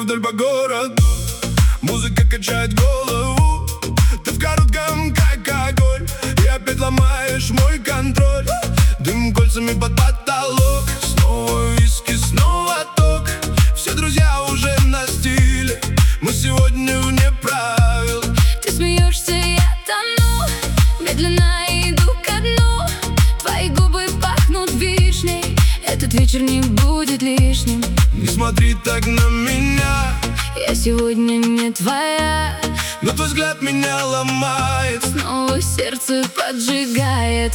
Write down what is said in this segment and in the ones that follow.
вдоль по городу. Музыка качает голову, ты в коротком, как огонь, и опять ломаешь мой контроль. Дым кольцами под потолок, снова виски, снова ток. Все друзья уже на стиле, мы сегодня вне правил. Ты смеешься, я тону, медленно иду ко дну. Твои губы пахнут вишней, этот вечер не будет лишним. Не смотри так на меня, я сегодня не твоя, но твой взгляд меня ломает, снова сердце поджигает.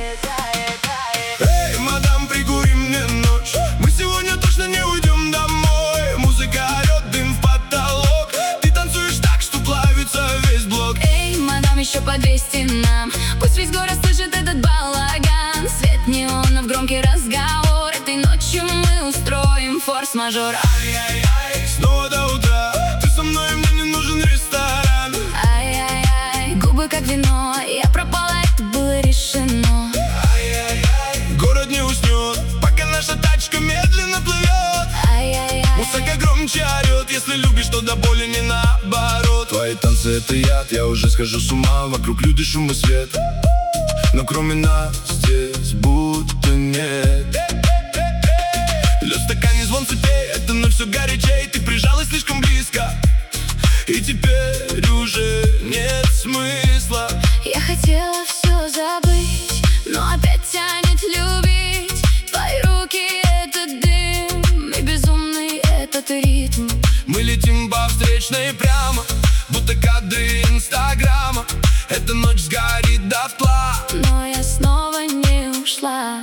Эй, мадам, прикури мне ночь, мы сегодня точно не уйдем домой. Музыка орет, дым в потолок, ты танцуешь так, что плавится весь блок. Эй, мадам, еще по 200 нам, пусть весь город слышит этот балаган. Свет неонов, громкий разговор, этой ночью мы устроим форс-мажор. Ай-яй-яй, снова до утра, ты со мной, мне не нужен ресторан. Ай-яй-яй, губы как вино, я пропала, это было решено. Ай-яй-яй, город не уснет, пока наша тачка медленно плывет. Ай-яй-яй, Музыка громче орет, если любишь, то до боли не наоборот. Твои танцы — это яд, я уже схожу с ума. Вокруг люди, шум и свет, но кроме нас здесь будто нет. Лед в стакане, звон цепей, эта ночь все горячей. Ты прижалась слишком близко, и теперь уже нет смысла. я хотела все забыть, но опять тянет любить. Твои руки — это дым, и безумный этот ритм. Мы летим по встречной прямо, будто кадры Инстаграма. Эта ночь сгорит дотла, Но я снова не ушла.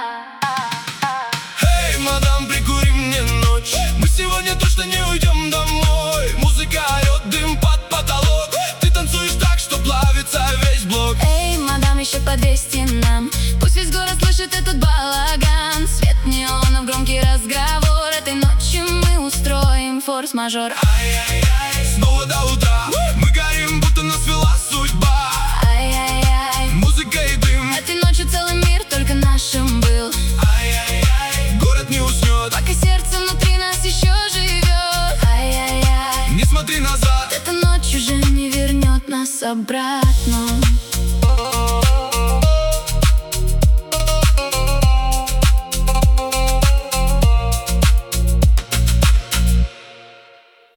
Эй, мадам, прикури мне ночь, мы сегодня точно не уйдем домой. Музыка орет, дым под потолок, ты танцуешь так, что плавится весь блок. Эй, мадам, еще по 200 нам, пусть весь город слышит этот балаган. Свет неонов, громкий разговор, этой ночью мы устроим форс-мажор. Ай-яй-яй, снова до утра, мы горим, будто нас вела судьба. Ай-яй-яй, Музыка и дым, этой ночью целый мир только нашим был. ай-яй-яй, город не уснет, Пока сердце внутри нас еще живет. Ай-яй-яй, не смотри назад. эта ночь уже не вернет нас обратно.